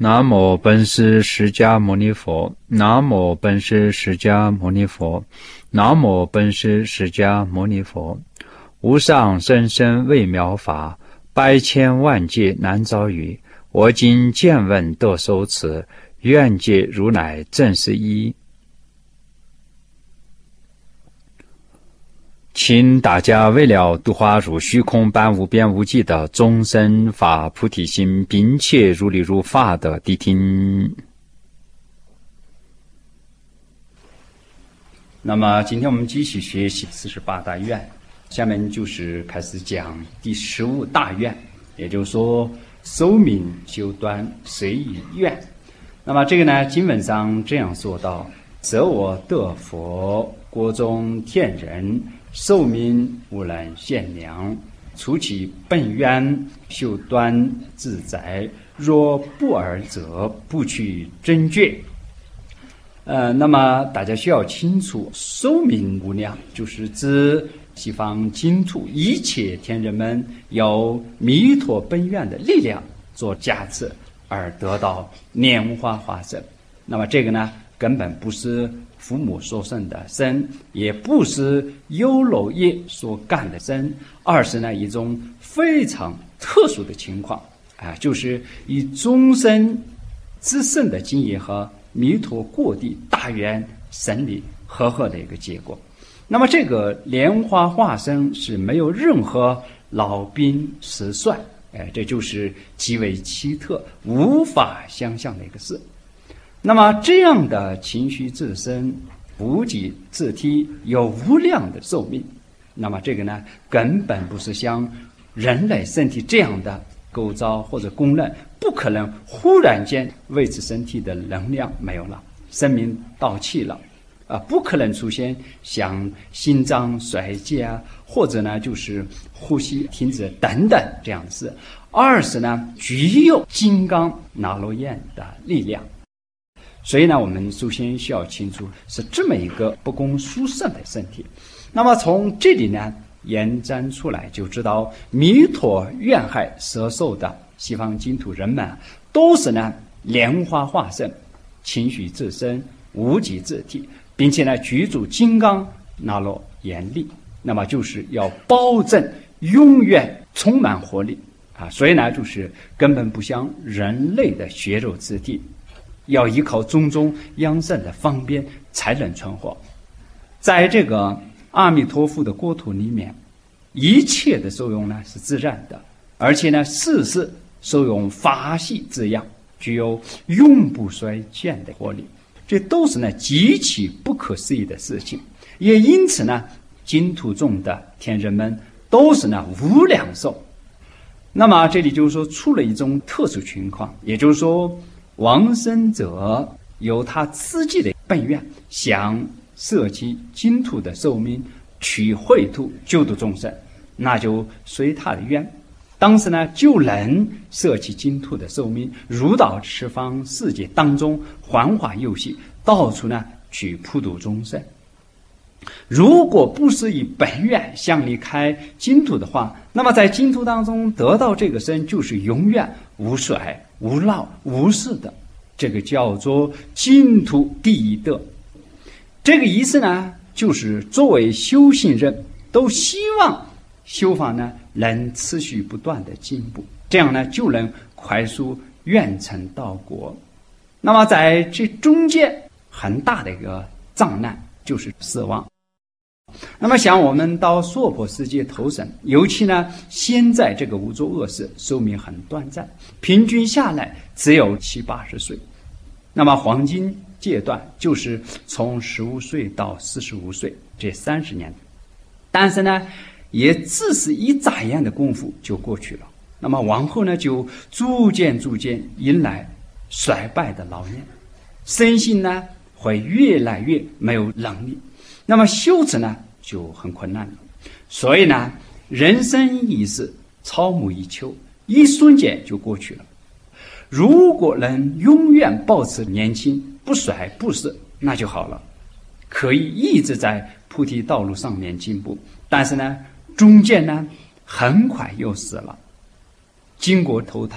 南无本师释迦牟尼佛，南无本师释迦牟尼佛，南无本师释迦牟尼佛。无上甚深微妙法，百千万劫难遭遇。我今见闻得受持，愿解如来真实义。请大家为了度化如虚空般无边无际的众生发菩提心，并且如理如法的谛听。那么今天我们继续学习48大愿，下面就是开始讲第15大愿，也就是说寿命修短随意愿。那么这个呢，经文上这样说道：则我得佛，国中天人，寿命无能限量，除其本愿，修短自在。若不尔者，不取真觉。那么大家需要清楚，寿命无量就是指西方净土一切天人们有弥陀本愿的力量做加持而得到莲花化身。那么这个呢，根本不是父母所生的生，也不是有漏业所干的生，而是呢一种非常特殊的情况就是以终身之圣的经验和弥陀过地大愿神力合合的一个结果。那么这个莲花化身是没有任何老兵实帅，这就是极为奇特无法想象的一个事。那么这样的情绪自身无极自体有无量的寿命，那么这个呢根本不是像人类身体这样的构造或者功能，不可能忽然间维持身体的能量没有了，生命到期了不可能出现像心脏衰竭或者呢就是呼吸停止等等这样的事，而是呢具有金刚那罗焰的力量。所以呢，我们首先需要清楚是这么一个不共殊胜的身体。那么从这里呢延展出来，就知道弥陀愿海摄受的西方净土人们都是呢莲花化身，情绪自身，无极自体，并且呢具足金刚那罗焰力，那么就是要保证永远充满活力所以呢就是根本不像人类的血肉之体，要依靠种种养生的方便才能存活。在这个阿弥陀佛的国土里面，一切的受用呢是自然的，而且呢事事受用法系之养，具有永不衰减的活力，这都是呢极其不可思议的事情。也因此呢，净土中的天人们都是呢无量寿。那么这里就是说出了一种特殊情况，也就是说往生者有他自己的本愿，想舍弃净土的寿命，去秽土救度众生，那就随他的愿，当时呢就能舍弃净土的寿命，入到十方世界当中幻化游戏，到处呢去普度众生。如果不是以本愿想离开净土的话，那么在净土当中得到这个身就是永远无衰无老无死的，这个叫做净土第一德。这个意思呢，就是作为修行人都希望修法呢能持续不断的进步，这样呢就能快速远程到国。那么在这中间很大的一个障难就是死亡。那么像我们到娑婆世界投生，尤其呢现在这个无作恶事，寿命很短暂，平均下来只有70、80岁。那么黄金阶段就是从15岁到45岁这30年，但是呢也只是一眨眼的功夫就过去了。那么往后呢就逐渐迎来衰败的老年，身心呢会越来越没有能力，那么修持呢就很困难了。所以呢人生一世，草木一秋，一瞬间就过去了。如果能永远保持年轻，不衰不死，那就好了，可以一直在菩提道路上面进步。但是呢中间呢很快又死了，经过投胎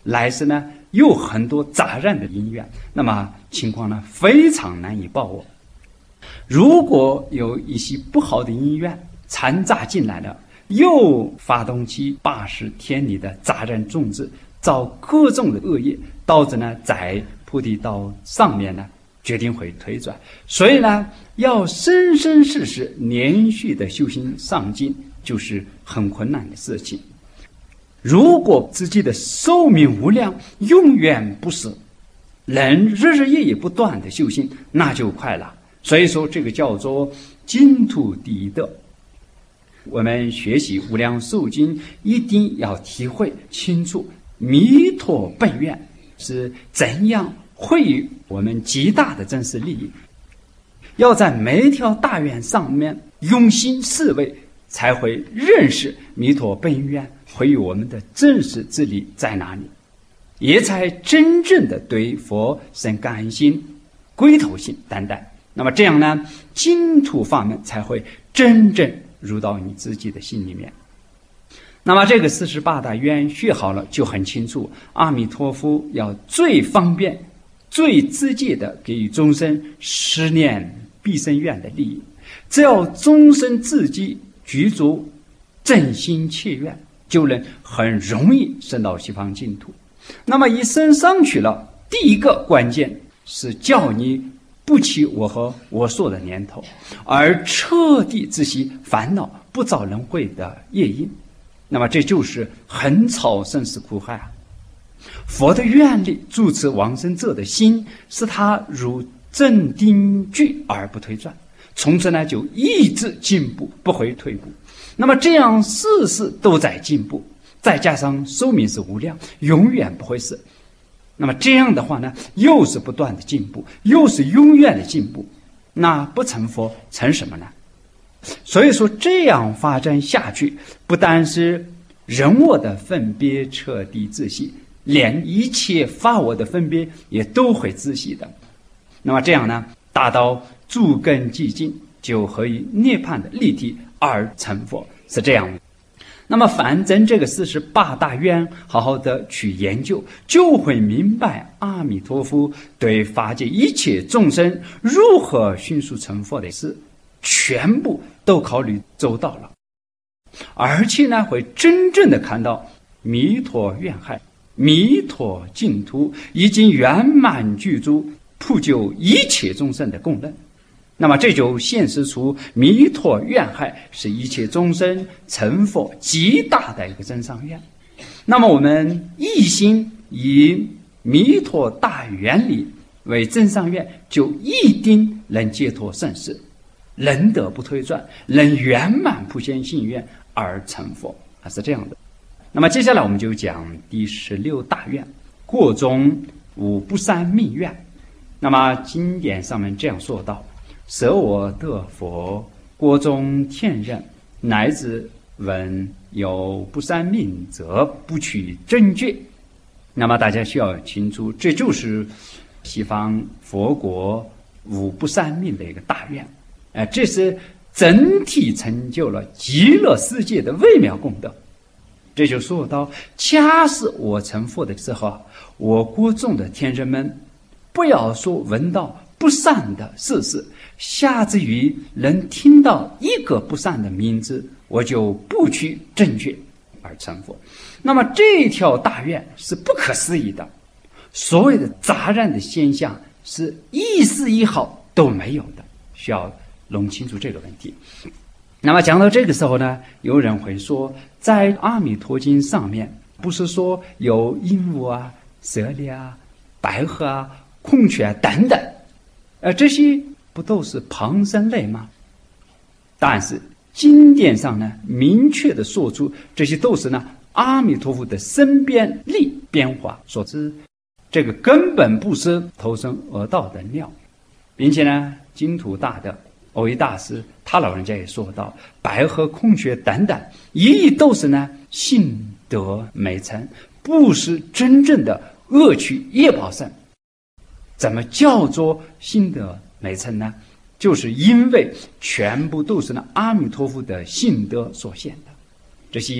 来世呢有很多杂染的因缘，那么情况呢非常难以把握。如果有一些不好的因缘掺杂进来了，又发动起80天里的杂染种子，造各种的恶业，导致呢在菩提道上面呢决定会退转。所以呢要生生世世连续的修行上进，就是很困难的事情。如果自己的寿命无量，永远不死，能日日夜夜不断的修行，那就快了。所以说这个叫做净土第一德。我们学习无量寿经，一定要体会清楚弥陀本愿是怎样惠于我们极大的真实利益，要在每一条大愿上面用心思维，才会认识弥陀本愿惠于我们的真实之理在哪里，也才真正的对佛生感恩心、归头心等等。那么这样呢，净土法门才会真正入到你自己的心里面。那么这个48大愿学好了，就很清楚阿弥陀佛要最方便最直接的给予众生10念必生愿的利益。只要众生自己具足真心切愿，就能很容易升到西方净土。那么一升上去了，第一个关键是叫你不起我和我所的念头，而彻底自息烦恼不遭轮回的业因。那么这就是横超生死苦海啊！佛的愿力主持往生者的心，使他如正定具而不退转，从此呢就一直进步，不会退步。那么这样事事都在进步，再加上寿命是无量，永远不会死。那么这样的话呢，又是不断的进步，又是永远的进步，那不成佛成什么呢？所以说这样发展下去，不单是人我的分别彻底自息，连一切法我的分别也都会自息的。那么这样呢，达到诸根寂静，就可以涅槃的立体而成佛，是这样的。那么反正这个48大愿好好的去研究，就会明白阿弥陀佛对法界一切众生如何迅速成佛的事，全部都考虑周到了。而且呢，会真正的看到弥陀愿海、弥陀净土已经圆满具足，普救一切众生的功能。那么这就显示出弥陀愿海是一切众生成佛极大的一个真上愿。那么我们一心以弥陀大愿力为真上愿，就一定能解脱生死，能得不退转，能圆满普贤信愿而成佛，是这样的。那么接下来我们就讲第16大愿，过中无不善命愿。那么经典上面这样说道：舍我得佛，国中天人，乃至闻有不善命者，不取正觉。那么大家需要清楚，这就是西方佛国无不善命的一个大愿。这是整体成就了极乐世界的微妙功德。这就说到，假使我成佛的时候，我国中的天人们不要说闻到不善的事实，下至于能听到一个不善的名字，我就不取正觉而成佛。那么这条大愿是不可思议的，所谓的杂染的现象是一丝一毫都没有的，需要弄清楚这个问题。那么讲到这个时候呢，有人会说，在阿弥陀经上面不是说有鹦鹉啊、蛇类啊、白鹤啊、孔雀啊等等，这些不都是旁生类吗？但是经典上呢，明确的说出这些都是呢阿弥陀佛的身边力变化所致，这个根本不是投生而道的料。并且呢，净土大德藕益大师他老人家也说到，白鹤、孔雀等等，一都是呢性德美成，不是真正的恶趣业报身。怎么叫做性德美成呢？就是因为全部都是呢阿弥陀佛的性德所现的。这些白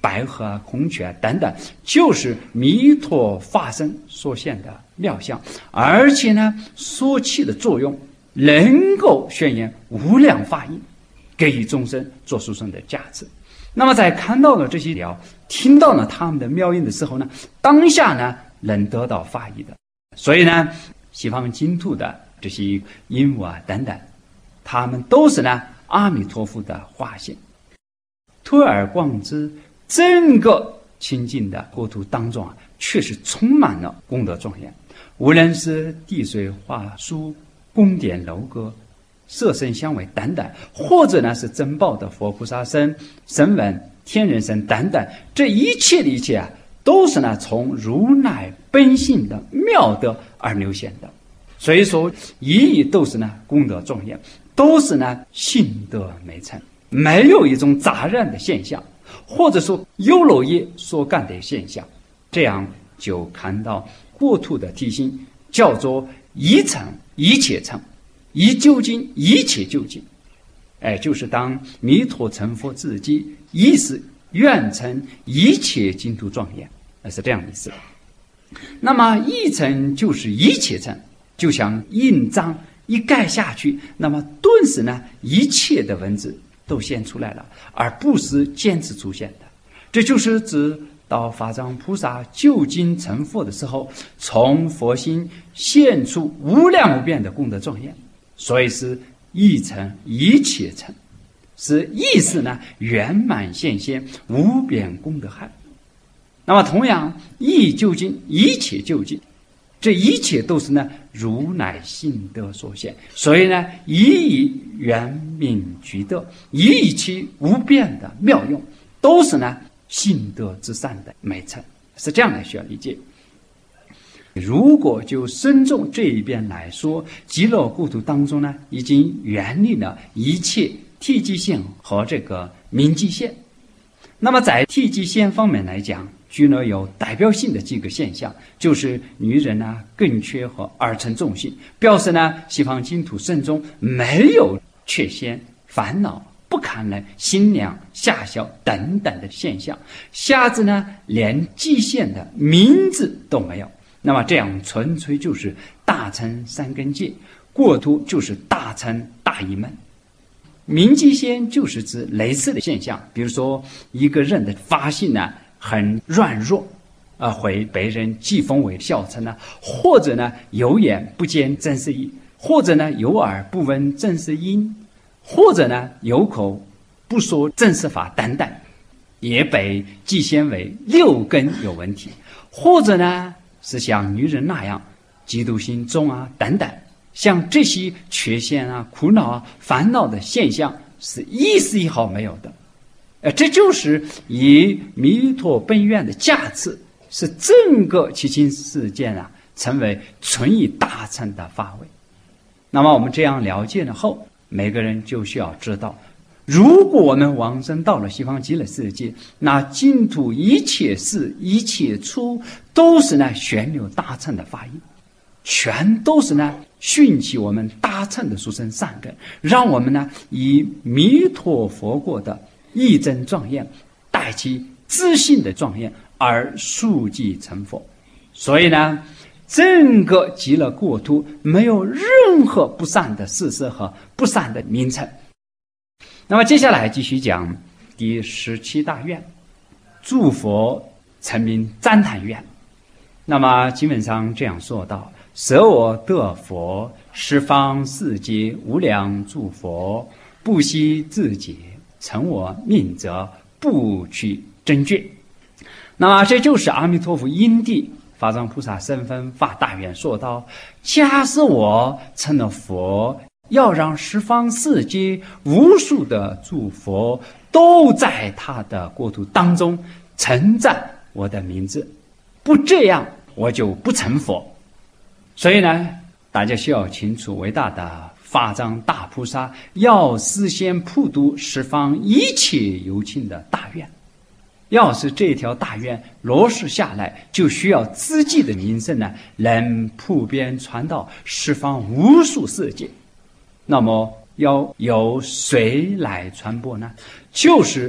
白鹤啊、孔雀啊等等，就是弥陀化身所现的妙相，而且呢，所起的作用能够宣言无量法义，给予众生做殊胜的价值。那么在看到了这些了，听到了他们的妙音的时候呢，当下呢能得到法益的。所以呢，西方净土的这些鹦鹉啊等等，他们都是呢阿弥陀佛的化现。推而广之，整个清净的国土当中啊，确实充满了功德庄严。无论是地水化书、宫殿楼阁、色声香味等等，或者呢是珍宝的佛菩萨身、声闻、天人身等等，这一切的一切啊，都是呢从如来本性的妙德而流现的。所以说，一一都是呢功德庄严，都是呢性德美成，没有一种杂染的现象，或者说优罗业所干的现象。这样就看到国土的体性叫做一成一切成，一究竟一切究竟。就是当弥陀成佛自己，亦是愿成一切净土庄严，是这样的意思。那么一成就是一切成，就像印章一盖下去，那么顿时呢，一切的文字都现出来了，而不是坚持出现的。这就是指到法藏菩萨究竟成佛的时候，从佛心现出无量无边的功德庄严，所以是一成一切成，是意识呢圆满现现无边功德海。那么同样，一究竟一切究竟，这一切都是呢如来性德所现，所以呢以圆明具德，以其无边的妙用，都是呢性德之善的美成，是这样来需要理解。如果就深重这一边来说，极乐国土当中呢，已经远离了一切体积现和这个名积现。那么在体积现方面来讲，居呢有代表性的几个现象，就是女人啊、更缺和二乘众性，表示呢西方净土圣中没有缺陷、烦恼、不堪能、心量下小等等的现象。下至呢连极限的名字都没有。那么这样纯粹就是大乘三根界，国土就是大乘大一门。名极限就是指类似的现象，比如说一个人的发性呢很软弱，会被人讥讽为小乘呢，或者呢有眼不见真实义，或者呢有耳不闻真实音，或者呢有口不说真实法等等，也被讥显为六根有问题，或者呢是像女人那样嫉妒心重啊等等，像这些缺陷啊、苦恼啊、烦恼的现象是一丝一毫没有的。这就是以弥陀本愿的加持，使整个七情世界啊成为纯以大乘的法位。那么我们这样了解了后，每个人就需要知道，如果我们往生到了西方极乐世界，那净土一切事一切处都是呢旋流大乘的法义，全都是呢训起我们大乘的殊胜善根，让我们呢以弥陀佛国的义真庄严带其自信的庄严而速即成佛。所以呢整个极乐国土没有任何不善的事实和不善的名称。那么接下来继续讲第17大愿，诸佛成名赞叹愿。那么基本上这样说道：舍我得佛，十方世界无量诸佛，不惜自解，成我命者，不取真觉。那么这就是阿弥陀佛因地法藏菩萨身分发大愿说道：假使我成了佛，要让十方世界无数的诸佛都在他的国土当中称赞我的名字，不这样我就不成佛。所以呢大家需要清楚，伟大的法藏大菩萨要实现普度十方一切有情的大愿，要是这条大愿落实下来，就需要自己的名声呢能普遍传到十方无数世界。那么要由谁来传播呢？就是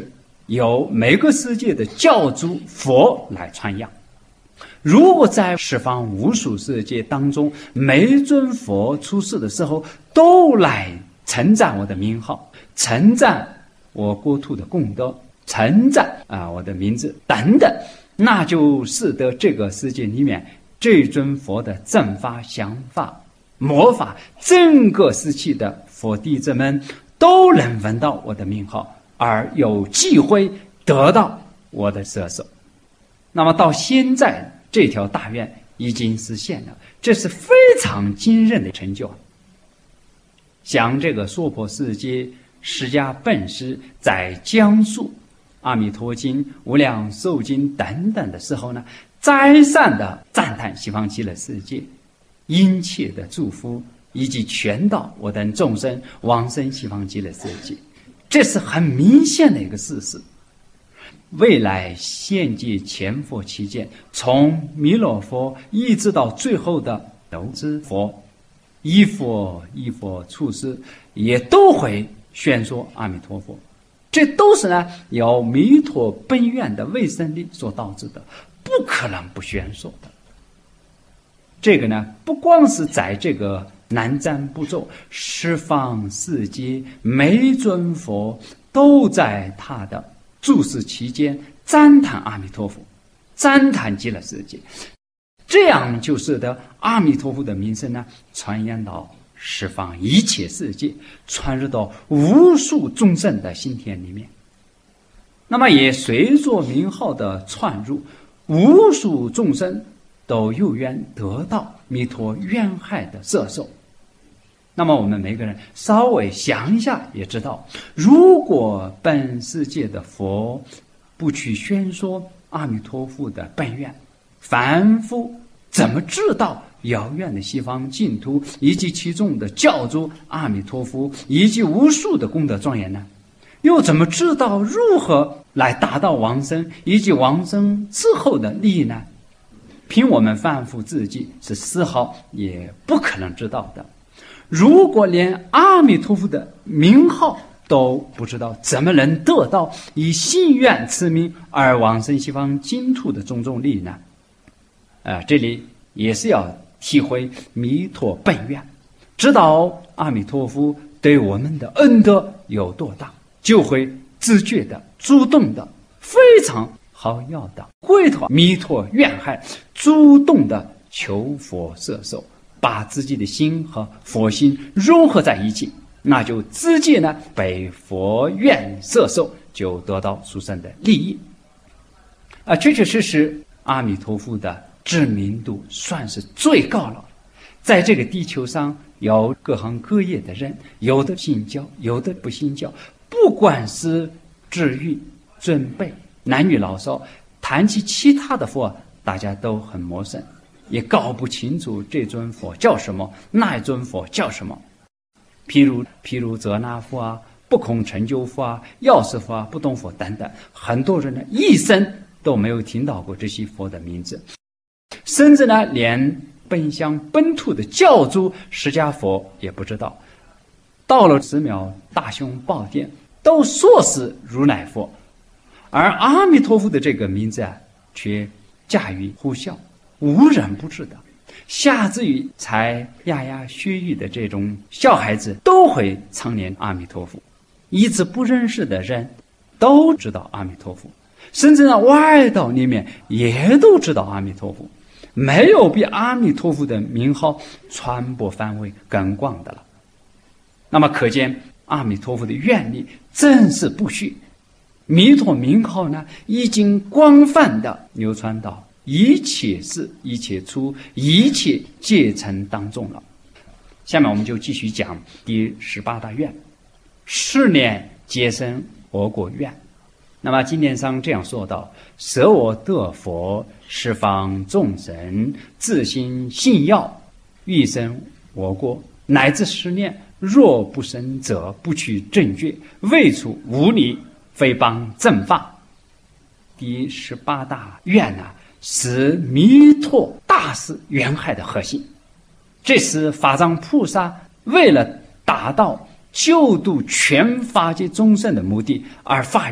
由每个世界的教主佛来传扬。如果在十方无数世界当中，每一尊佛出世的时候都来称赞我的名号，称赞我国土的功德，称赞我的名字等等，那就使得这个世界里面这尊佛的正法、想法、魔法，整个时期的佛弟子们都能闻到我的名号，而有机会得到我的摄受。那么到现在这条大愿已经实现了，这是非常惊人的成就。像这个娑婆世界释迦本师在讲述阿弥陀经、无量寿经等等的时候呢，再三的赞叹西方极乐世界，殷切的祝福以及劝导我等众生往生西方极乐世界，这是很明显的一个事实。未来现界前佛期间，从弥勒佛一直到最后的斗之佛，一佛一佛出世，也都会宣说阿弥陀佛。这都是呢由弥陀本愿的威神力所导致的，不可能不宣说的。这个呢，不光是在这个南瞻部洲十方世界，每一尊佛都在他的住世期间赞叹阿弥陀佛，赞叹极乐世界，这样就使得阿弥陀佛的名声呢传扬到十方一切世界，传入到无数众生的心田里面。那么也随着名号的传入，无数众生都有缘得到弥陀愿海的摄受。那么我们每个人稍微想一下也知道，如果本世界的佛不去宣说阿弥陀佛的本愿，凡夫怎么知道遥远的西方净土以及其中的教主阿弥陀佛以及无数的功德庄严呢？又怎么知道如何来达到往生以及往生之后的利益呢？凭我们凡夫自己是丝毫也不可能知道的。如果连阿弥陀佛的名号都不知道，怎么能得到以信愿持名而往生西方净土的种种利益呢？这里也是要体会弥陀本愿，知道阿弥陀佛对我们的恩德有多大，就会自觉的、主动的、非常好要的回头弥陀愿海，主动的求佛摄受，把自己的心和佛心融合在一起，那就直接呢被佛愿摄受，就得到殊胜的利益。确确实实阿弥陀佛的知名度算是最高了。在这个地球上有各行各业的人，有的信教，有的不信教，不管是智育、准备、男女老少，谈起其他的佛，大家都很陌生，也搞不清楚这尊佛叫什么，那一尊佛叫什么。譬如遮那佛啊、不空成就佛啊、药师佛啊、不动佛等等，很多人呢一生都没有听到过这些佛的名字，甚至呢连本乡本土的教主释迦佛也不知道。到了寺庙大雄宝殿都说是如来佛，而阿弥陀佛的这个名字却家喻户晓，无人不知道，下至于才牙牙学语的这种小孩子都会常念阿弥陀佛，一直不认识的人都知道阿弥陀佛，甚至呢外道里面也都知道阿弥陀佛，没有比阿弥陀佛的名号传播范围更广的了。那么可见阿弥陀佛的愿力真是不虚，弥陀名号呢已经广泛的流传到一切事、一切处、一切阶层当中了。下面我们就继续讲第18大愿，10念皆生我国愿。那么经典上这样说道：舍我得佛，十方众生自心信要，欲生我国，乃至10念，若不生者，不取正觉，未处无理，非邦正法。第18大愿是弥陀大士愿海的核心，这是法藏菩萨为了达到救度全法界众生的目的而发愿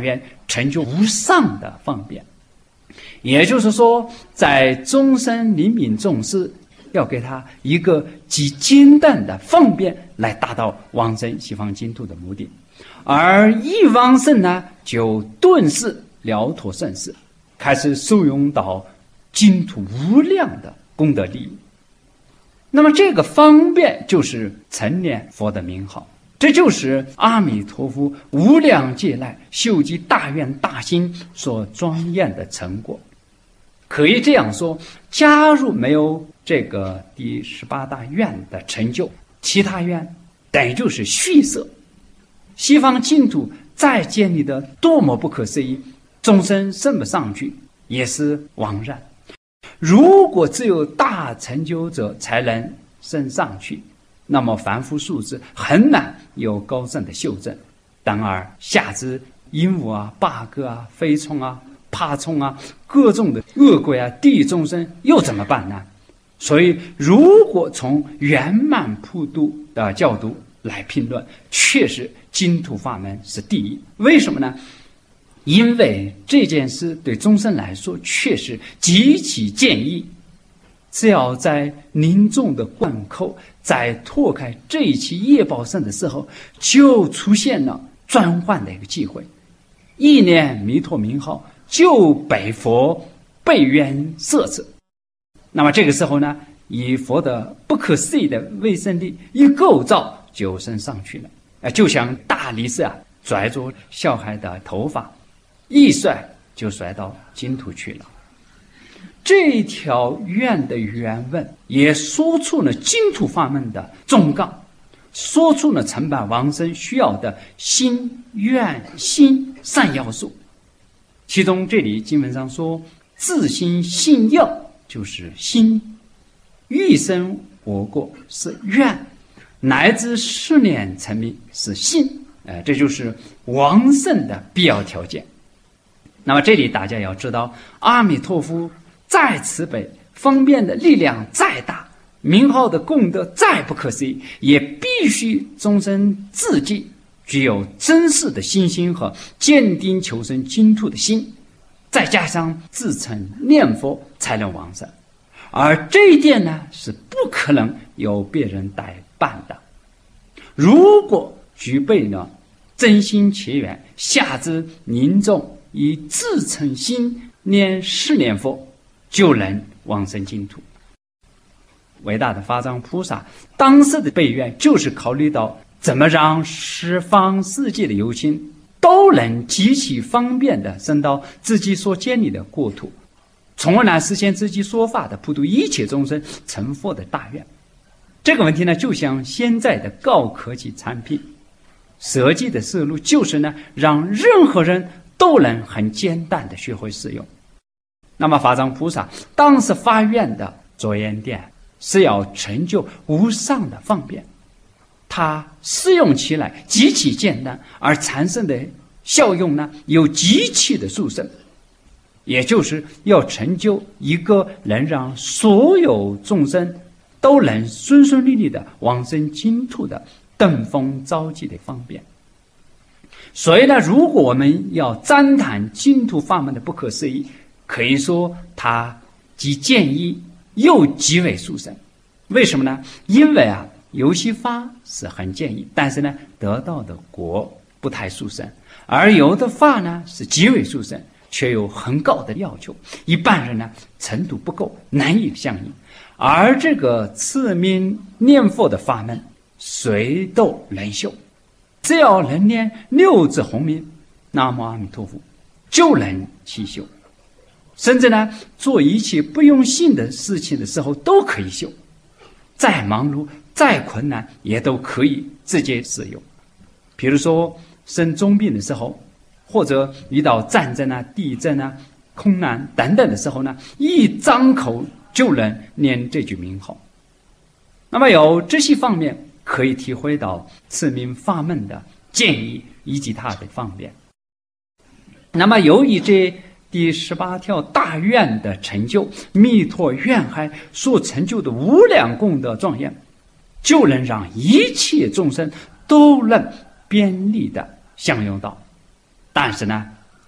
成就无上的方便。也就是说，在终身临命终时，要给他一个极简单的方便来达到往生西方净土的目的。而一往生呢，就顿时了脱生死，开始受用到净土无量的功德利益。那么这个方便就是成念佛的名号，这就是阿弥陀佛无量劫来修集大愿大心所庄严的成果。可以这样说，假如没有这个第18大愿的成就，其他愿等于就是虚设。西方净土再建立的多么不可思议，众生升不上去也是枉然。如果只有大成就者才能升上去，那么凡夫俗子很难有高深的修正。然而下至鹦鹉啊、八哥啊、飞虫啊、爬虫啊，各种的恶鬼啊、地狱众生又怎么办呢？所以如果从圆满普度的角度来评论，确实净土法门是第一。为什么呢？因为这件事对众生来说确实极其简易，只要在凝重的关口，在拓开这一期业报身的时候，就出现了转换的一个机会。一念弥陀名号就被佛被缘摄持，那么这个时候呢，以佛的不可思议的威神力一构造就升上去了。就像大力士啊拽着小孩的头发，一甩就甩到净土去了。这条愿的原文也说出了净土法门的重纲，说出了成办往生需要的心、愿、心三要素。其中这里经文上说，自心信要就是心，欲生我国是愿，乃至10年成名是信。这就是往生的必要条件。那么这里大家要知道，阿弥陀佛再慈悲，方便的力量再大，名号的功德再不可思议，也必须终身自己具有真实的信心和坚定求生净土的心，再加上自称念佛才能往生。而这一点呢，是不可能由别人代办的。如果具备了真心切愿，下至凝重，以自诚心念10念佛，就能往生净土。伟大的法藏菩萨当时的备愿，就是考虑到怎么让十方世界的有情都能极其方便地升到自己所建立的国土，从而呢实现自己说法的普度一切众生成佛的大愿。这个问题呢，就像现在的高科技产品设计的思路，就是呢让任何人都能很简单地学会使用。那么法藏菩萨当时发愿的着眼点是要成就无上的方便，它使用起来极其简单，而产生的效用呢又极其的殊胜，也就是要成就一个能让所有众生都能顺顺利利的往生净土的登峰造极的方便。所以呢，如果我们要赞叹净土法门的不可思议，可以说它既简易又极为殊胜。为什么呢？因为有些法是很简易，但是呢得到的果不太殊胜，而有的法呢是极为殊胜，却有很高的要求，一般人呢程度不够，难以相应。而这个持名念佛的法门，谁都能修，只要能念6字洪名南无阿弥陀佛，就能起修。甚至呢做一切不用心的事情的时候都可以修，再忙碌再困难也都可以直接使用。比如说生重病的时候，或者遇到战争啊、地震啊、空难等等的时候呢，一张口就能念这句名号。那么有这些方面可以体会到持名法门的建议以及它的方便。那么由于这第18条大愿的成就，弥陀愿海所成就的无量功德庄严，就能让一切众生都能便利的享用到。但是呢，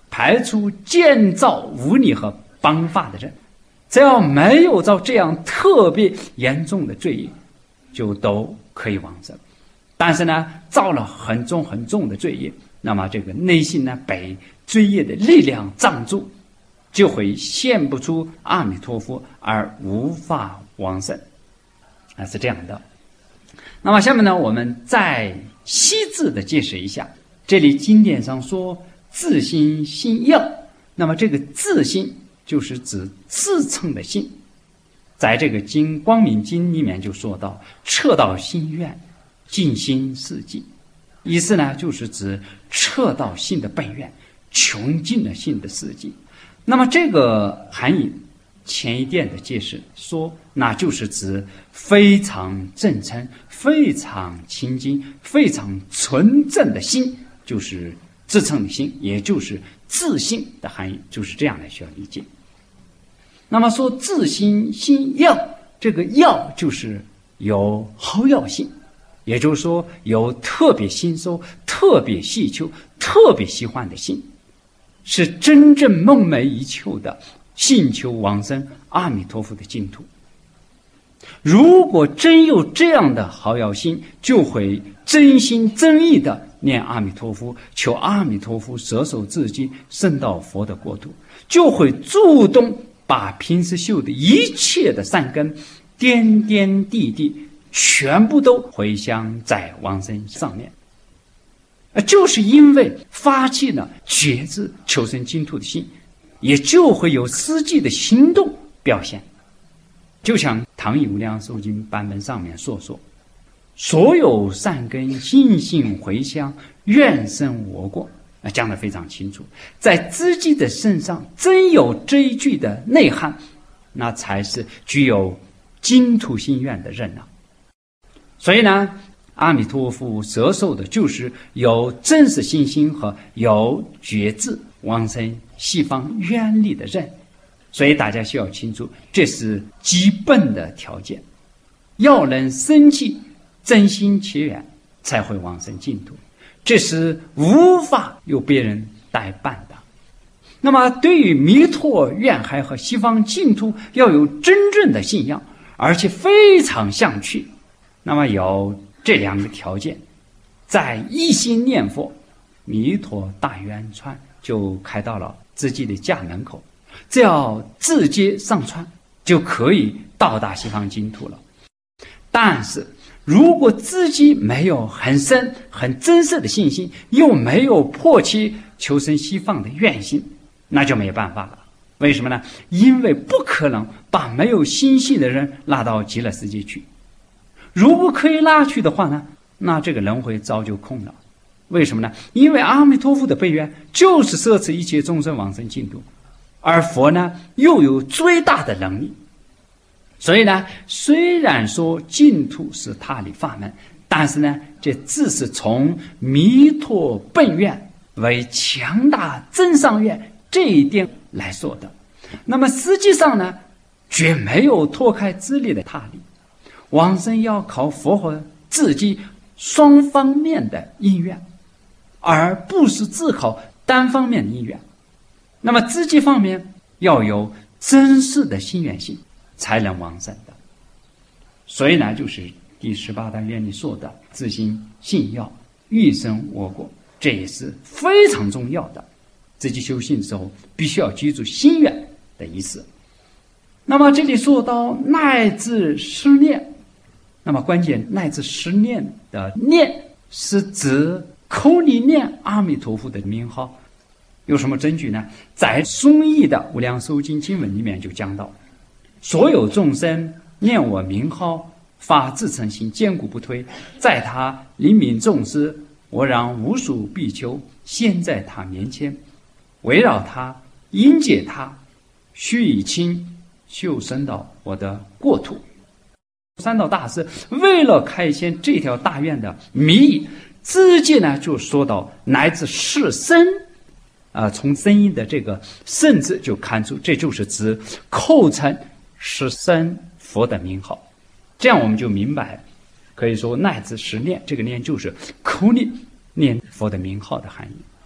排除建造无理和邦法的人，只要没有造这样特别严重的罪业，就都可以往生。但是呢，造了很重的罪业，那么这个内心呢被罪业的力量障住，就会现不出阿弥陀佛而无法往生，是这样的。那么下面呢，我们再细致的解释一下，这里经典上说自心心要，那么这个自心就是指自称的心，在这个经光明经里面就说到彻到心愿，尽心事迹，意思呢就是指彻到心的本愿，穷尽了心的事迹。那么这个含义前一点的解释说，那就是指非常正称、非常清净、非常纯正的心，就是自称的心，也就是自性的含义，就是这样来需要理解。那么说自心心要，这个要就是有好要性，也就是说有特别心收、特别细求、特别喜欢的心，是真正梦寐以求的信求往生阿弥陀佛的净土。如果真有这样的好要心，就会真心真意的念阿弥陀佛，求阿弥陀佛舍手自己升到佛的国土，就会主动把平时修的一切的善根点点滴滴全部都回向在往生上面。就是因为发起了觉知求生净土的心，也就会有实际的行动表现。就像《唐以无量寿经》版本上面说，所有善根信心回向，愿生我国，讲得非常清楚。在自己的身上真有这一句的内涵，那才是具有净土心愿的人啊。所以呢，阿弥陀佛摄受的就是有真实信心和有觉知往生西方愿力的人。所以大家需要清楚，这是基本的条件，要能生起真心切愿，才会往生净土，这是无法由别人代办的。那么对于弥陀愿海和西方净土要有真正的信仰，而且非常想去，那么有这两个条件，在一心念佛，弥陀大圆船就开到了自己的家门口，只要直接上船就可以到达西方净土了。但是如果自己没有很深很真实的信心，又没有迫切求生西方的愿心，那就没办法了。为什么呢？因为不可能把没有心性的人拉到极乐世界去。如果可以拉去的话呢，那这个轮回早就空了。为什么呢？因为阿弥陀佛的悲愿就是摄持一切众生往生净土，而佛呢又有最大的能力。所以呢，虽然说净土是他力法门，但是呢，这只是从弥陀本愿为强大真上愿这一点来说的。那么实际上呢，绝没有脱开自力的他力，往生要靠佛和自己双方面的因缘，而不是只靠单方面的因缘。那么自己方面要有真实的心愿性，才能往生的。所以呢，就是第18大愿里说的自心信要，欲生我国，这也是非常重要的。自己修行的时候必须要记住心愿的意思。那么这里说到乃至十念，那么关键乃至十念的念是指口里念阿弥陀佛的名号。有什么证据呢？在颂义的无量寿经经文里面就讲到，所有众生念我名号，发自诚心，坚固不退，在他临命终时，我让无数比丘现在他面前，围绕他，迎接他，须以亲修升到我的国土。三道大师为了开显这条大愿的谜意，直接呢就说到乃至是身从声音的这个甚字就看出，这就是指口称是身佛的名号。这样我们就明白，可以说乃至十念，这个念就是口里念佛的名号的含义。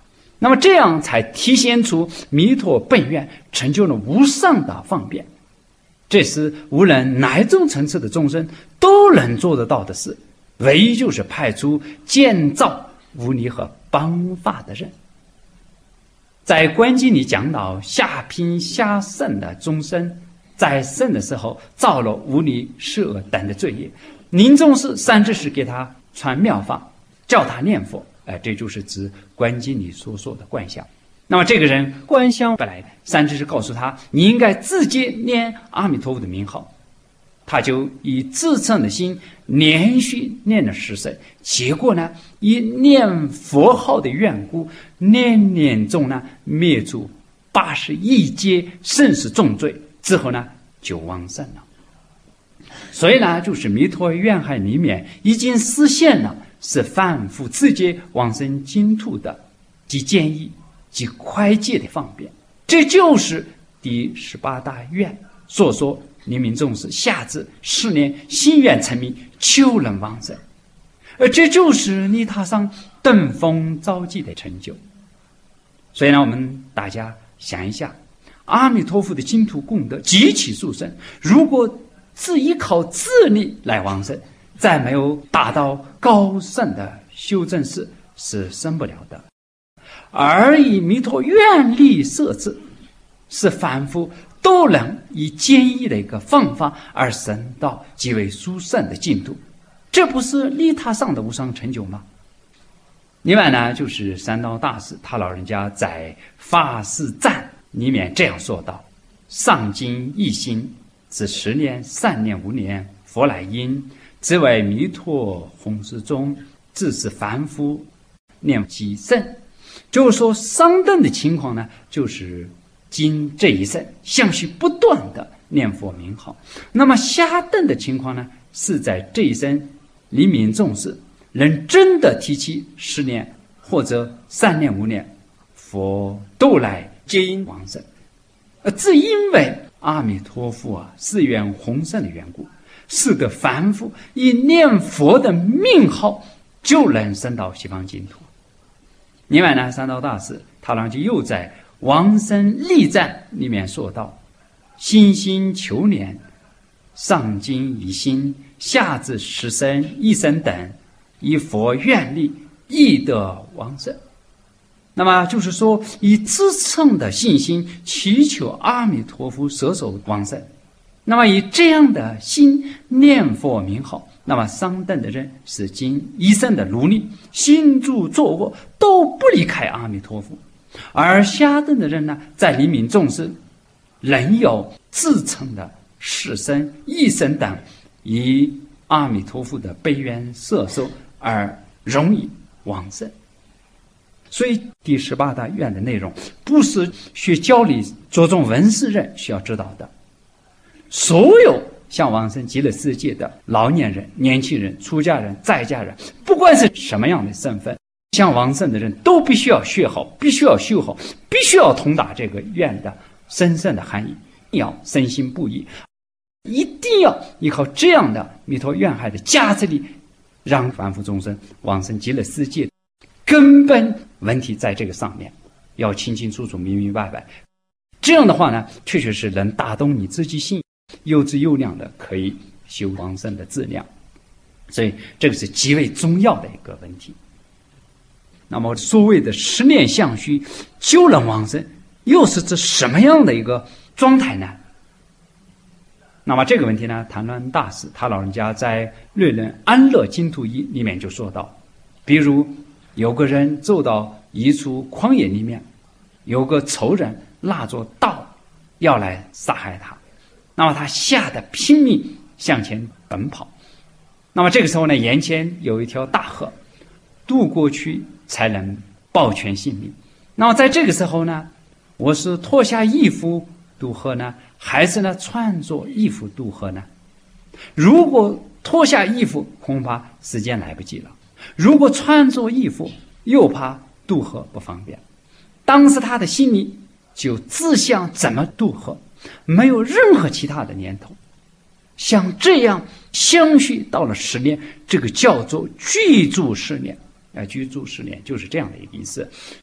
那么这样才体现出弥陀本愿成就了无上的方便，这是无论哪种层次的众生都能做得到的事，唯一就是派出建造无理和帮法的人。在观经里讲到下品下圣的众生在生的时候造了无理施恶等的罪业，临终时三知识给他传妙法，叫他念佛，这就是指观经里所说的观想。那么这个人观想不来的，三知识告诉他你应该自己念阿弥陀佛的名号，他就以自称的心连续念了10声，结果呢，以念佛号的缘故，念念中呢灭除80亿劫生死重罪，之后呢就往生了。所以呢，就是弥陀愿海里面已经实现了是凡夫直接往生净土的极简易极快捷的方便，这就是第18大愿所说临命终时下至10年心愿成名就能往生，而这就是利他上登峰造极的成就。所以呢，我们大家想一下，阿弥陀佛的净土功德极其殊胜，如果只依靠自力来往生，再没有达到高深的修正事是生不了的。而以弥陀愿力设置，是凡夫都能以简易的一个方法而生到极为殊胜的净土，这不是利他上的无上成就吗？另外呢，就是三道大师他老人家在法事赞里面这样说道：上经一心，自10年、3年、5年，佛来因，只为弥陀弘誓中，自是凡夫念极胜。就是说上等的情况呢，就是经这一生相续不断的念佛名号，那么下等的情况呢，是在这一生临命终时能真的提起10年或者3年5年，佛都来接引往生。只因为阿弥陀佛誓愿弘胜的缘故，使得凡夫以念佛的名号就能升到西方净土。另外呢，三道大师他就又在往生力赞里面说道：心心求念，上经一心，下至10生1生等，以佛愿力亦得往生。那么就是说，以自称的信心祈求阿弥陀佛舍手往生，那么以这样的心念佛名号，那么上等的人是经一生的努力，行住坐卧都不离开阿弥陀佛，而下等的人呢，在临命终时仍有自称的10生1生等，以阿弥陀佛的悲愿摄受而容易往生。所以第18大愿的内容不是学教理着重文士人需要知道的，所有向往生极乐世界的老年人、年轻人、出家人、在家人，不管是什么样的身份，向往生的人都必须要学好，必须要修好，必须要通达这个愿的深深的含义，要深信不疑，一定要依靠这样的弥陀愿海的加持力，让凡夫众生往生极乐世界。根本问题在这个上面，要清清楚楚、明明白白。这样的话呢，确实是能打动你自己心，有质有量的可以修往生的质量。所以这个是极为重要的一个问题。那么所谓的10年相续就能往生，又是指什么样的一个状态呢？那么这个问题呢，谭鸾大师他老人家在《略论安乐净土义》里面就说到，比如有个人走到一处旷野里面，有个仇人拿着刀要来杀害他，那么他吓得拼命向前奔跑。那么这个时候呢，眼前有一条大河，渡过去才能保全性命。那么在这个时候呢，我是脱下衣服渡河呢，还是呢穿着衣服渡河呢？如果脱下衣服，恐怕时间来不及了；如果穿着衣服，又怕渡河不方便。当时他的心里就只想怎么渡河，没有任何其他的念头。像这样相续到了10年，这个叫做具足10年。具足10年就是这样的一个意思。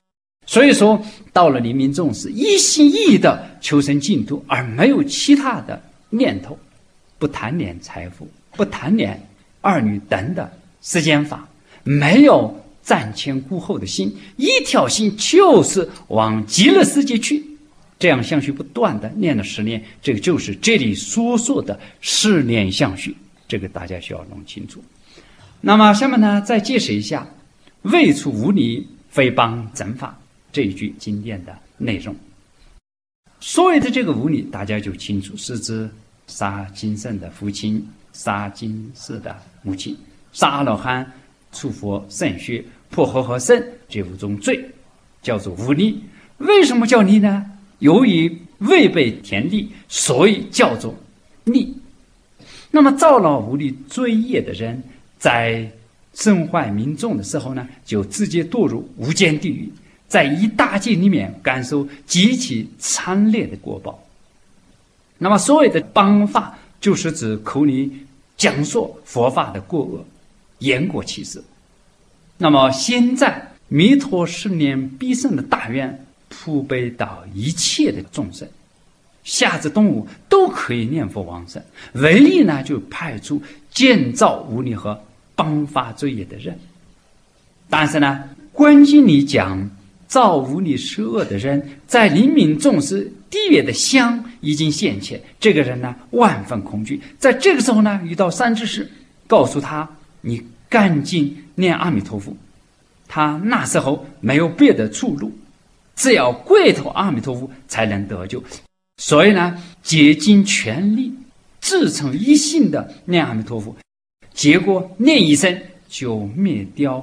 所以说，到了临命终时，一心一意的求生净土，而没有其他的念头，不贪恋财富，不贪恋儿女等的世间法，没有瞻前顾后的心，一条心就是往极乐世界去。这样相续不断的念了10年，这个就是这里所说的10年相续，这个大家需要弄清楚。那么下面呢，再解释一下未出无离非帮正法这一句经典的内容。所谓的这个无离，大家就清楚，是指杀金圣的父亲，杀金氏的母亲，杀阿罗汉、出佛、圣学、破和合圣这5种罪，叫做无离。为什么叫离呢？由于违背天理，所以叫做逆。那么造了无离罪业的人，在身坏民众的时候呢，就直接堕入无间地狱，在一大劫里面感受极其惨烈的果报。那么所谓的帮法，就是指口里讲说佛法的过恶，言过其实。那么现在弥陀10年必胜的大愿，普被到一切的众生，下至动物都可以念佛往生，唯一呢就排除建造无离和帮法罪业的人。但是呢，观经里讲，造无离施恶的人，在临命终时，地狱的香已经现前，这个人呢万分恐惧。在这个时候呢，遇到善知识，告诉他你赶紧念阿弥陀佛。他那时候没有别的出路，只要跪头阿弥陀佛才能得救。所以呢，竭尽全力自诚一心的念阿弥陀佛，结果念一声就灭掉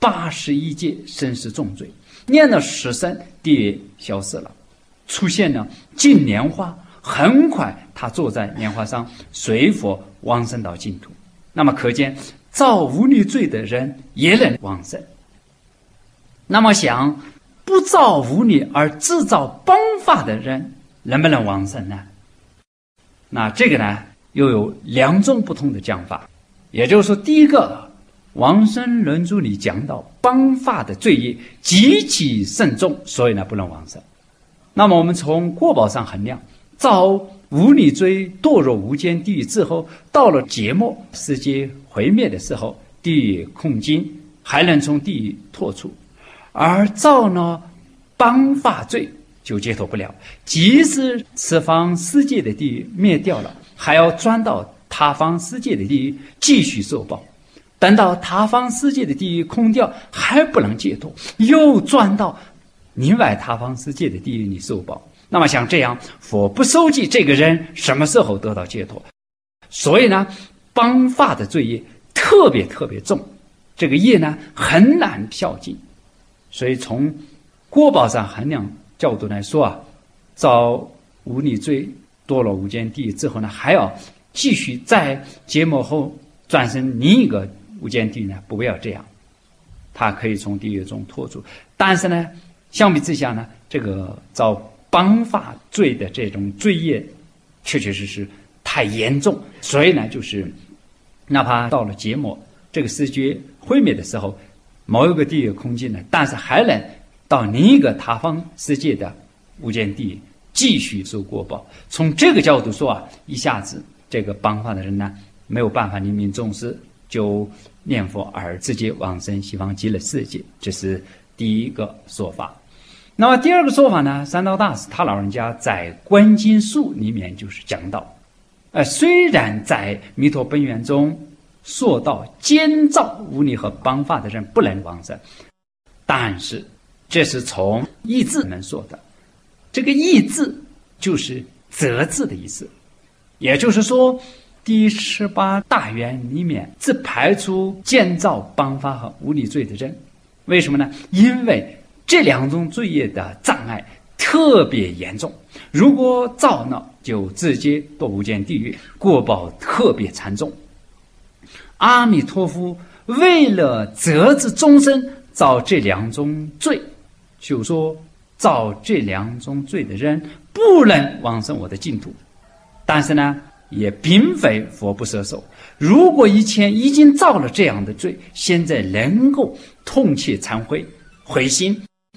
81劫生死重罪，念了10声，地狱消失了，出现了净莲花。很快他坐在莲花上随佛往生到净土。那么可见造无离罪的人也能往生。那么想不造无离而制造帮法的人能不能往生呢？那这个呢又有2种不同的讲法。也就是说，第一个，往生论著里讲到帮法的罪业极其慎重，所以呢不能往生。那么我们从过报上衡量，造无离罪堕入无间地狱之后，到了劫末世界毁灭的时候，地狱空尽，还能从地狱脱出。而造了帮法罪就解脱不了，即使此方世界的地狱灭掉了，还要转到他方世界的地狱继续受报。等到他方世界的地狱空掉还不能解脱，又转到另外他方世界的地狱里受报。那么像这样，佛不收集这个人什么时候得到解脱。所以呢，帮法的罪业特别重，这个业呢很难孝敬。所以从过报上衡量角度来说啊，造无离罪堕落无间地狱之后呢，还要继续在劫末后转生另一个无间地狱呢，不要这样，他可以从地狱中脱出。但是呢，相比之下呢，这个造帮法罪的这种罪业确实太严重，所以呢，就是哪怕到了劫末这个世界毁灭的时候，某一个地狱空尽了，但是还能到另一个他方世界的无间地狱继续受过报。从这个角度说啊，一下子这个帮法的人呢，没有办法临命终时就念佛而直接往生西方极乐世界，这是第一个说法。那么第二个说法呢，三道大师他老人家在观经术里面就是讲到，虽然在弥陀本愿中说到监造无离和帮法的人不能往生，但是这是从义字门说的。这个义字就是责字的意思，也就是说第18大愿里面只排除建造帮法和无离罪的人。为什么呢？因为这2种罪业的障碍特别严重，如果造呢就直接堕无间地狱，过报特别惨重。阿弥陀佛为了责治众生造这2种罪，就说造这2种罪的人不能往生我的净土。但是呢，也并非佛不摄受，如果以前已经造了这样的罪，现在能够痛切忏悔悔心，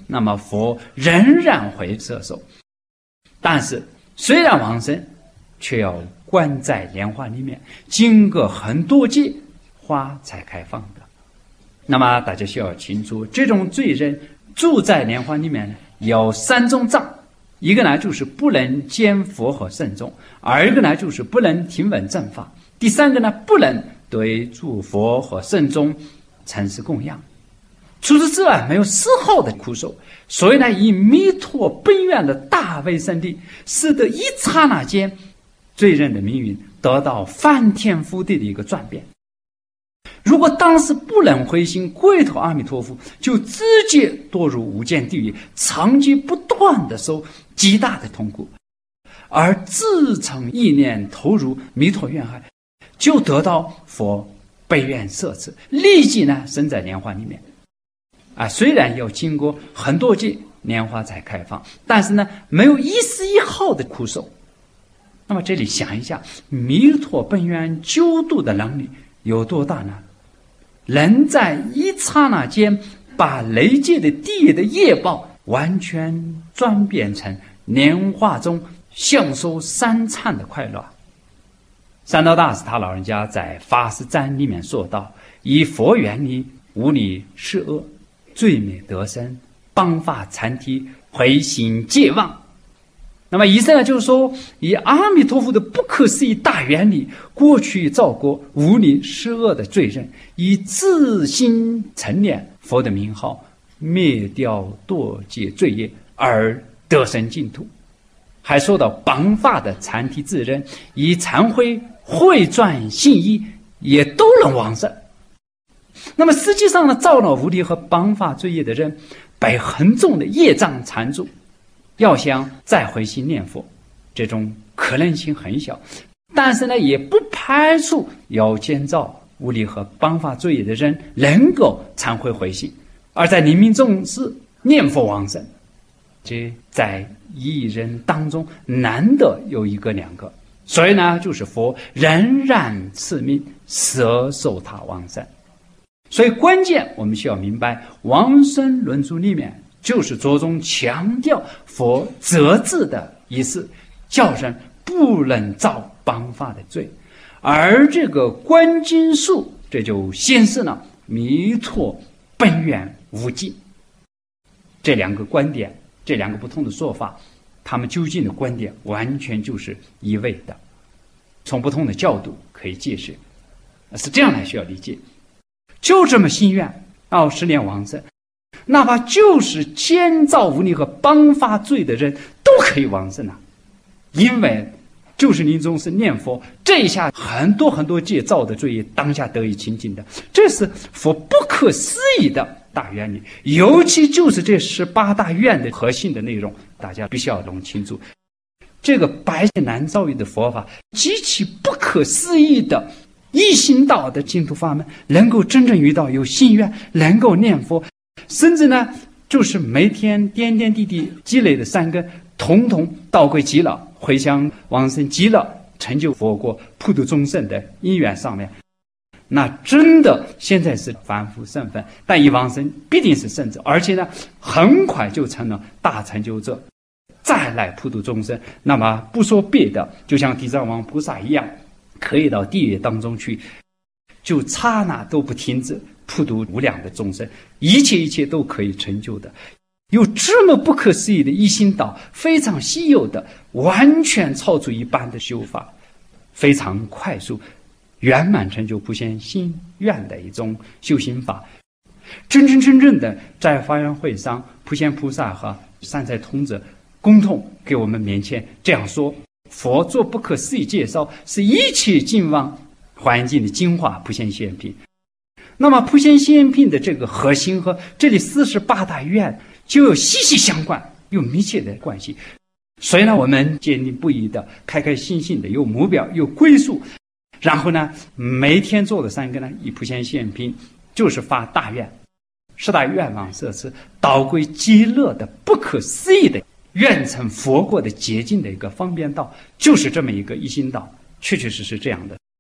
那么佛仍然会摄受。但是虽然往生，却要关在莲花里面，经过很多劫，花才开放的。那么大家需要清楚，这种罪人住在莲花里面呢，有3种障。一个呢就是不能见佛和圣众，二个呢就是不能听闻正法，第三个呢不能对诸佛和圣众诚实供养。除此之外没有丝毫的苦受。所以呢，以弥陀本愿的大威神力，使得一刹那间罪人的命运得到翻天覆地的一个转变。如果当时不能回心归投阿弥陀佛，就直接堕入无间地狱，长期不断的受极大的痛苦。而自成意念投入弥陀愿海，就得到佛悲愿摄持，立即呢生在莲花里面。虽然要经过很多劫莲花才开放，但是呢没有一丝一毫的苦受。那么这里想一下，弥陀本愿救度的能力有多大呢？能在一刹那间把累积的地狱的业报完全转变成莲花中享受三忏的快乐。三道大师他老人家在法师赞里面说道：以佛缘力，无理是恶，罪灭得生，帮法禅体，回心戒忘。那么以上呢，就是说，以阿弥陀佛的不可思议大愿力，过去造过无理施恶的罪人，以自心成念佛的名号，灭掉堕戒罪业，而得生净土。还说到帮法的禅体之人，以忏悔会转信依，也都能往生。那么实际上呢，造了无理和帮法罪业的人，被很重的业障缠住，要想再回心念佛，这种可能性很小。但是呢，也不排除要建造无理和帮法罪业的人能够忏悔回心，而在临命终时念佛往生。这在1亿人当中难得有1个2个，所以呢，就是佛仍然赐命摄受他往生。所以关键我们需要明白，往生论著里面就是着重强调佛责治的意思，叫人不能造帮法的罪。而这个观经术，这就显示了弥陀本愿无尽。这2个观点，这2个不同的说法，他们究竟的观点完全就是一味的，从不同的角度可以解释，是这样来需要理解。就这么心愿20年往生，哪怕就是建造无理和帮法罪的人都可以往生啊！因为就是临终时念佛，这一下很多戒造的罪业当下得以清净的，这是佛不可思议的大愿力。尤其就是这18大愿的核心的内容，大家必须要弄清楚。这个百劫难遭遇的佛法，极其不可思议的一心道的净土法门，能够真正遇到有心愿，能够念佛，甚至呢，就是每天点点滴滴积累的善根，统统倒归极乐，回向往生极乐，成就佛国普度众生的因缘上面，那真的现在是凡夫身份，但一往生必定是圣者，而且呢，很快就成了大成就者，再来普度众生。那么不说别的，就像地藏王菩萨一样，可以到地狱当中去，就刹那都不停止普度无量的众生，一切都可以成就的。有这么不可思议的一心道，非常稀有的，完全超出一般的修法，非常快速圆满成就普贤心愿的一种修行法。真正的在法缘会上，普贤菩萨和三才通者共同给我们面前这样说：佛做不可思议介绍，是一切净妄环境的精华普贤行愿品。那么普贤行愿品的这个核心和这里48大愿就有息息相关，有密切的关系。所以呢，我们坚定不移的、开心的，有目标、有归宿。然后呢，每天做的3个呢，以普贤行愿品就是发大愿，10大愿望摄持，导归极乐的不可思议的愿成佛国的捷径的一个方便道，就是这么一个一心道，确实是这样的。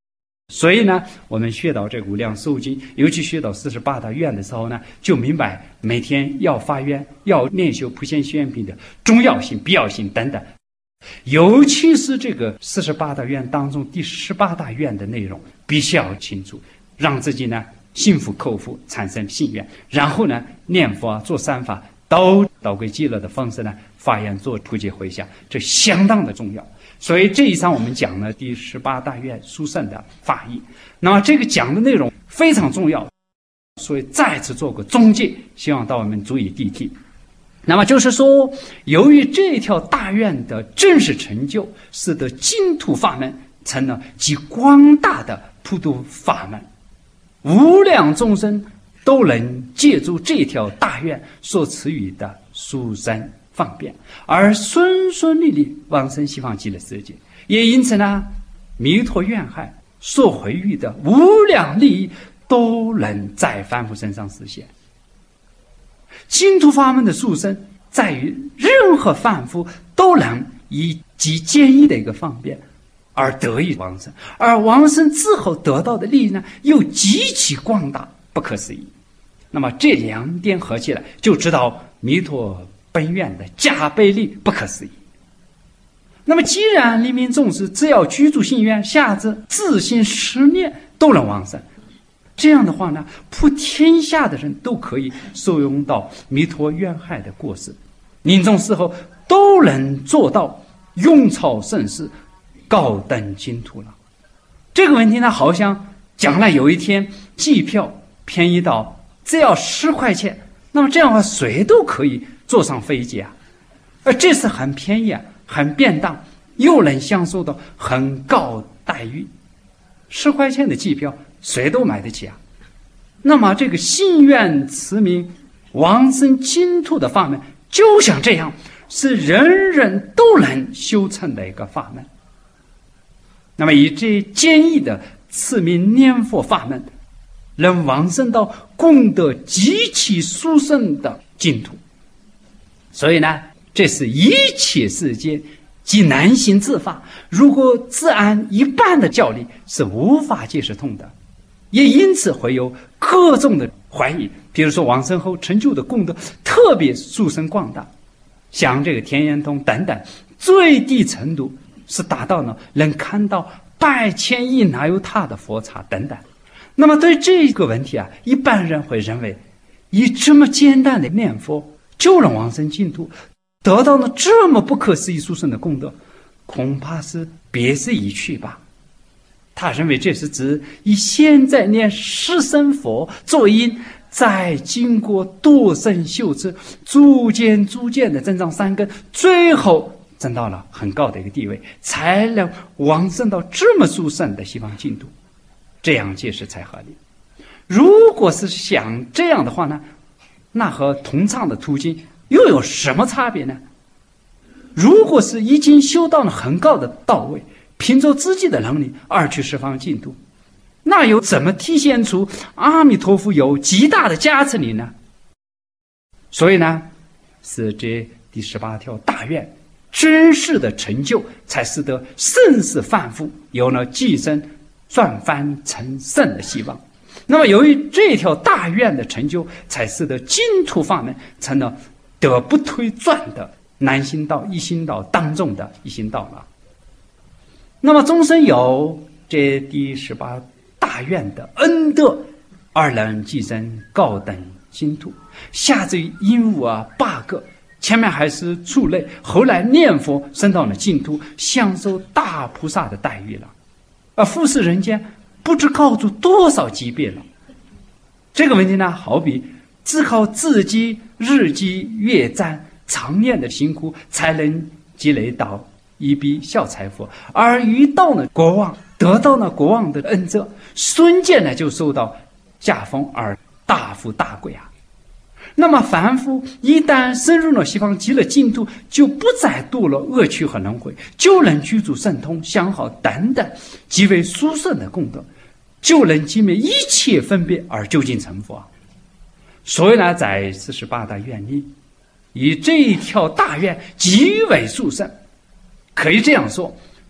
所以呢，我们学到这个无量寿经，尤其学到48大愿的时候呢，就明白每天要发愿，要练修普贤行愿品的重要性、必要性等等。尤其是这个48大愿当中第18大愿的内容，必须要清楚，让自己呢心服口服，产生信愿，然后呢念佛做三法，都导归极乐的方式呢发愿做普济回向，这相当的重要。所以这一章我们讲了第18大愿殊胜的法义，那么这个讲的内容非常重要，所以再次做个中介，希望到我们足以谛听。那么就是说，由于这条大愿的正式成就，使得净土法门成了极光大的普度法门，无量众生都能借助这条大愿所赐予的殊胜方便，而顺顺利利往生西方极乐世界。也因此呢，弥陀愿海所回予的无量利益都能在凡夫身上实现。净土法门的殊胜在于任何凡夫都能以极简易的一个方便而得以往生，而往生之后得到的利益呢，又极其广大，不可思议。那么这两点合起来，就知道弥陀本愿的加倍力不可思议。那么既然黎民众士只要居住信愿，下至自心实念都能往生，这样的话呢，普天下的人都可以受用到弥陀愿海的果实，临终时候都能做到永超盛世，高登净土了。这个问题呢，好像将来有一天机票便宜到只要10块钱，那么这样的话谁都可以坐上飞机啊，而这是很便宜啊，很便当，又能享受到很高待遇。10块钱的机票谁都买得起啊。那么这个信愿持名往生净土的法门，就像这样，是人人都能修成的一个法门。那么以这简易的持名念佛法门，能往生到功德极其殊胜的净土。所以呢，这是一切世间极难行之法，如果只按一般的教理是无法解释通的，也因此会有各种的怀疑。比如说往生后成就的功德特别殊胜广大，像这个天眼通等等，最低程度是达到了能看到100千亿哪有他的佛刹等等。那么对这个问题啊，一般人会认为以这么简单的念佛就能往生净土，得到了这么不可思议殊胜的功德，恐怕是别是一趣吧。他认为这是指以现在念十声佛作因，再经过多生修持，逐渐的增长善根，最后增到了很高的一个地位，才能往生到这么殊胜的西方净土，这样解释才合理。如果是想这样的话呢，那和通常的途径又有什么差别呢？如果是已经修到了很高的道位，凭着自己的能力而去十方净土，那又怎么体现出阿弥陀佛有极大的加持力呢？所以呢，是这第18条大愿真实的成就，才使得圣世凡夫有了寄生转凡成圣的希望。那么由于这条大愿的成就，才使得净土法门成了得不退转的难行道、一行道当中的一行道了。那么终生有这第18大愿的恩德，而能寄生高等净土，下至于鹦鹉啊、bug，前面还是畜类，后来念佛升到了净土，享受大菩萨的待遇了，而富世人间不知高出多少级别了。这个问题呢，好比只靠自己日积月攒常年的辛苦，才能积累到一笔小财富，而遇到了国王，得到了国王的恩泽，瞬间呢就受到加封而大富大贵啊。那么凡夫一旦深入了西方极乐净土，就不再堕落恶趣和轮回，就能居住圣通、相好等等极为殊胜的功德，就能击灭一切分别而究竟成佛。所以呢，在48大愿里，以这一条大愿极为殊胜。可以这样说，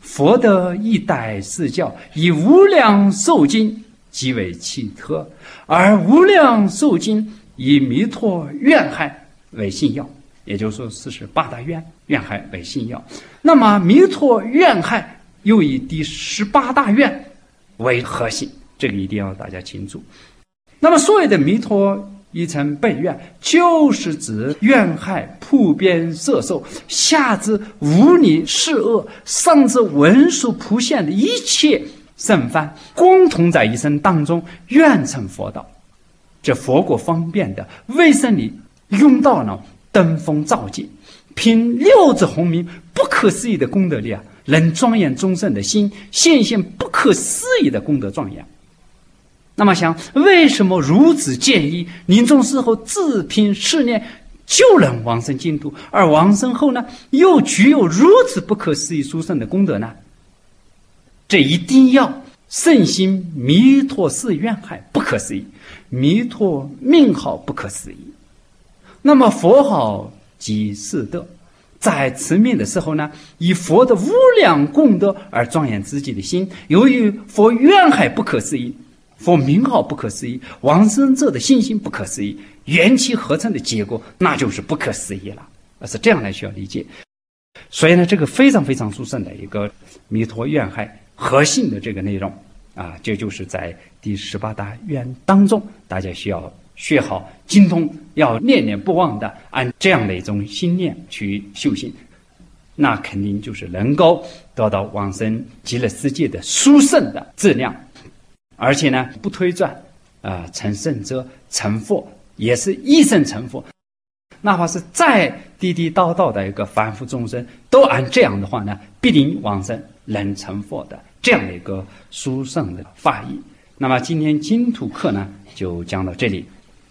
佛的一代释教，以无量寿经即为其特，而无量寿经以弥陀愿海为信要，也就是说48大愿海为信要。那么弥陀愿海又以第18大愿为核心，这个一定要大家清楚。那么所谓的弥陀一乘备愿，就是指愿海普遍摄受，下至无离世恶，上至文殊普现的一切圣凡，共同在一生当中愿成佛道。这佛果方便的为生里用到了登峰造极，凭六字洪名不可思议的功德力啊，能庄严众生的心，现现不可思议的功德庄严。那么想，为什么如此建议临终时候自凭试念就能往生净土，而往生后呢又具有如此不可思议殊胜的功德呢？这一定要圣心弥陀寺愿海不可思议，弥陀名号不可思议。那么佛号即是德，在持名的时候呢，以佛的无量功德而庄严自己的心。由于佛愿海不可思议，佛名号不可思议，往生者的信心不可思议，缘起合成的结果那就是不可思议了，是这样来需要理解。所以呢，这个非常非常殊胜的一个弥陀愿海核心的这个内容啊，这就是在第18大愿当中，大家需要学好精通，要念念不忘的按这样的一种心念去修行，那肯定就是能够得到往生极乐世界的殊胜的质量。而且呢，不推转成圣者成佛也是一生成佛，哪怕是再地地道道的一个凡夫众生，都按这样的话呢，必定往生能成佛的这样的一个殊胜的法义。那么今天净土课呢就讲到这里。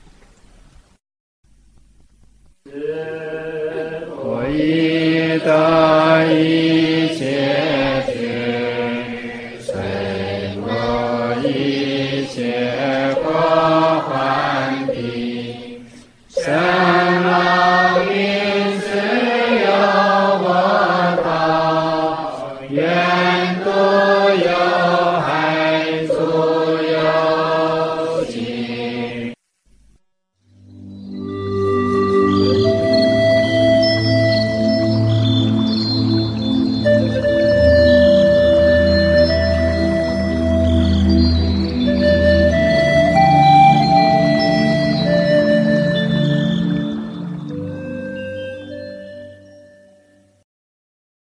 我已得一切觉，随我一切观。